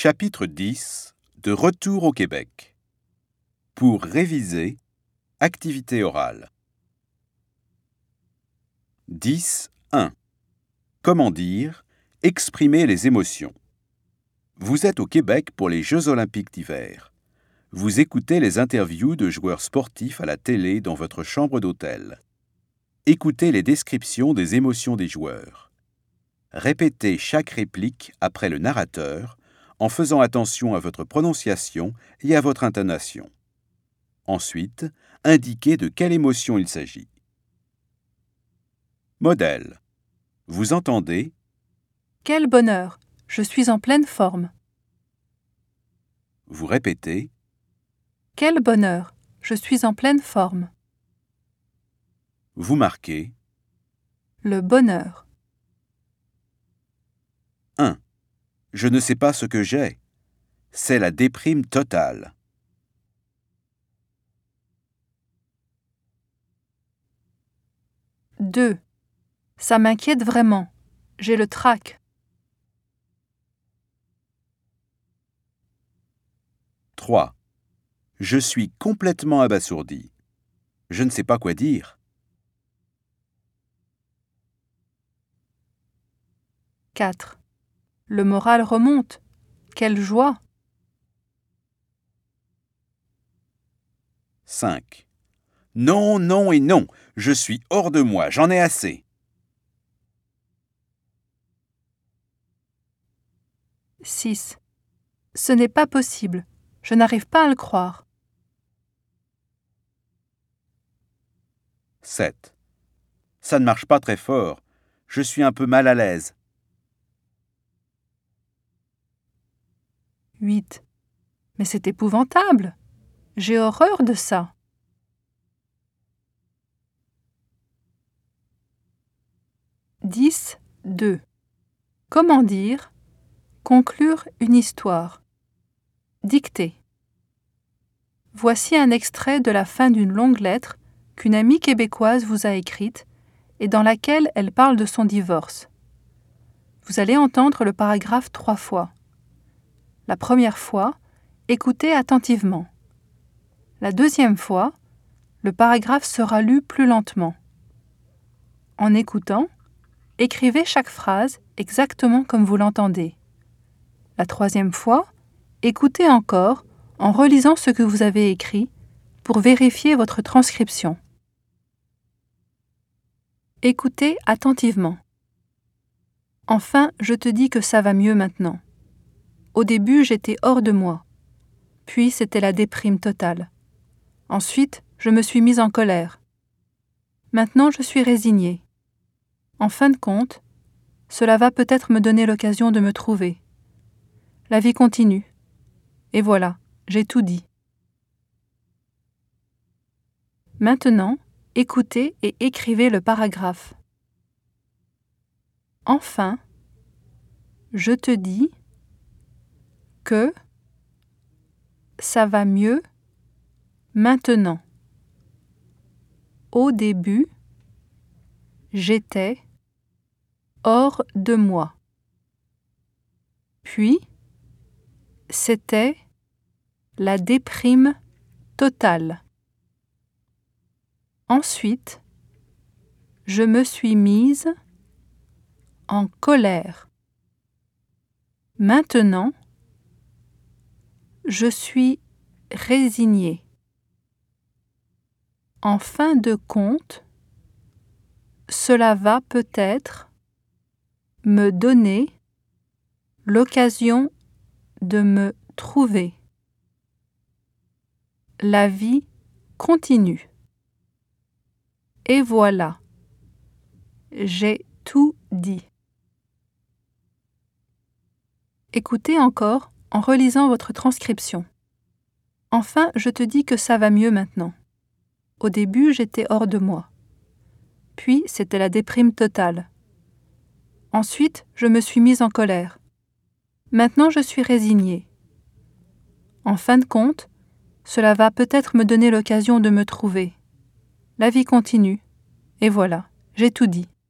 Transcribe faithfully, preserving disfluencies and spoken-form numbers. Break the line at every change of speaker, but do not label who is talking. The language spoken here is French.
Chapitre dix. De retour au Québec. Pour réviser, activité orale. dix point un. Comment dire, exprimer les émotions. Vous êtes au Québec pour les Jeux olympiques d'hiver. Vous écoutez les interviews de joueurs sportifs à la télé dans votre chambre d'hôtel. Écoutez les descriptions des émotions des joueurs. Répétez chaque réplique après le narrateur en faisant attention à votre prononciation et à votre intonation. Ensuite, indiquez de quelle émotion il s'agit. Modèle. Vous entendez
« Quel bonheur! Je suis en pleine forme. »
Vous répétez
« Quel bonheur! Je suis en pleine forme. »
Vous marquez
Le bonheur.
un. Je ne sais pas ce que j'ai. C'est la déprime totale.
deux. Ça m'inquiète vraiment. J'ai le trac.
trois. Je suis complètement abasourdi. Je ne sais pas quoi dire.
quatre. Le moral remonte. Quelle joie!
cinq. Non, non et non. Je suis hors de moi. J'en ai assez.
six. Ce n'est pas possible. Je n'arrive pas à le croire.
sept. Ça ne marche pas très fort. Je suis un peu mal à l'aise.
huit. Mais c'est épouvantable. J'ai horreur de ça. dix. deux. Comment dire, conclure une histoire. Dictée. Voici un extrait de la fin d'une longue lettre qu'une amie québécoise vous a écrite et dans laquelle elle parle de son divorce. Vous allez entendre le paragraphe trois fois. La première fois, écoutez attentivement. La deuxième fois, le paragraphe sera lu plus lentement. En écoutant, écrivez chaque phrase exactement comme vous l'entendez. La troisième fois, écoutez encore en relisant ce que vous avez écrit pour vérifier votre transcription. Écoutez attentivement. Enfin, je te dis que ça va mieux maintenant. Au début, j'étais hors de moi. Puis, c'était la déprime totale. Ensuite, je me suis mise en colère. Maintenant, je suis résignée. En fin de compte, cela va peut-être me donner l'occasion de me trouver. La vie continue. Et voilà, j'ai tout dit. Maintenant, écoutez et écrivez le paragraphe. Enfin, je te dis que ça va mieux maintenant. Au début, j'étais hors de moi. Puis, c'était la déprime totale. Ensuite, je me suis mise en colère. Maintenant, je suis résignée. En fin de compte, cela va peut-être me donner l'occasion de me trouver. La vie continue. Et voilà, j'ai tout dit. Écoutez encore en relisant votre transcription. Enfin, je te dis que ça va mieux maintenant. Au début, j'étais hors de moi. Puis, c'était la déprime totale. Ensuite, je me suis mise en colère. Maintenant, je suis résignée. En fin de compte, cela va peut-être me donner l'occasion de me trouver. La vie continue. Et voilà, j'ai tout dit.